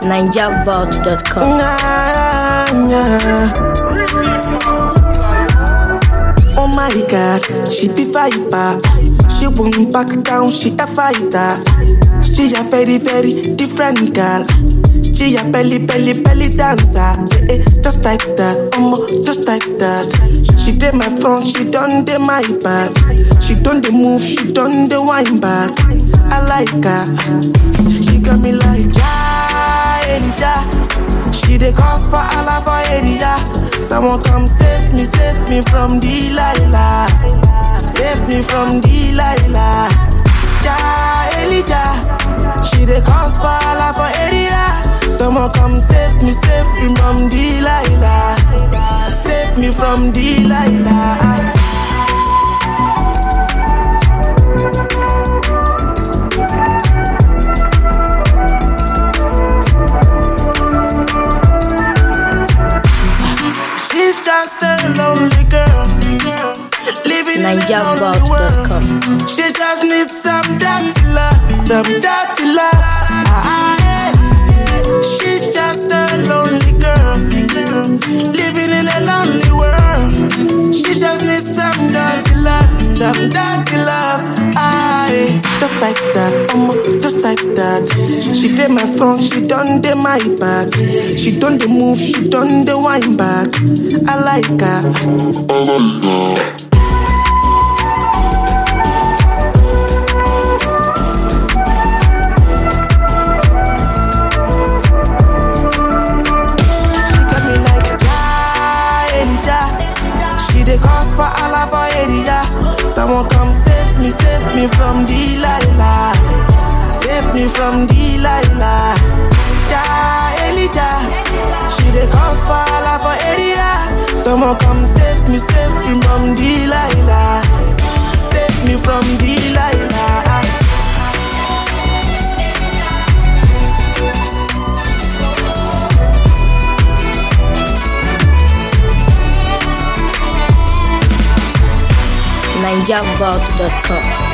NigerVault.com. Oh my God, she be fighter. She won't back down, she a fighter. She a very, very different girl. She a belly dancer. Just like that, just like that. She did my front, she done the my back. She done the move, she done the wine back. I like her. She got me like Elijah. She the cause for Allah for area. Someone come save me from Delilah. Save me from Delilah. Elijah. She the cause for Allah for area. Someone come save me from Delilah. Save me from Delilah. She's just a lonely girl, living in a lonely world. She just needs some dirty love, She's just a lonely girl, living in a lonely world. She just needs some dirty love, just like that, just like that. She did my front, she done the my back. She done the move, she done the wine back. I like her. She got me like Elijah. She the cause for Allah for area. Someone come save me from Delilah. Save me from Delilah. Elijah. She the cause for Allah for area. Someone come save me from Delilah. Save me from Delilah. NigerVault.com.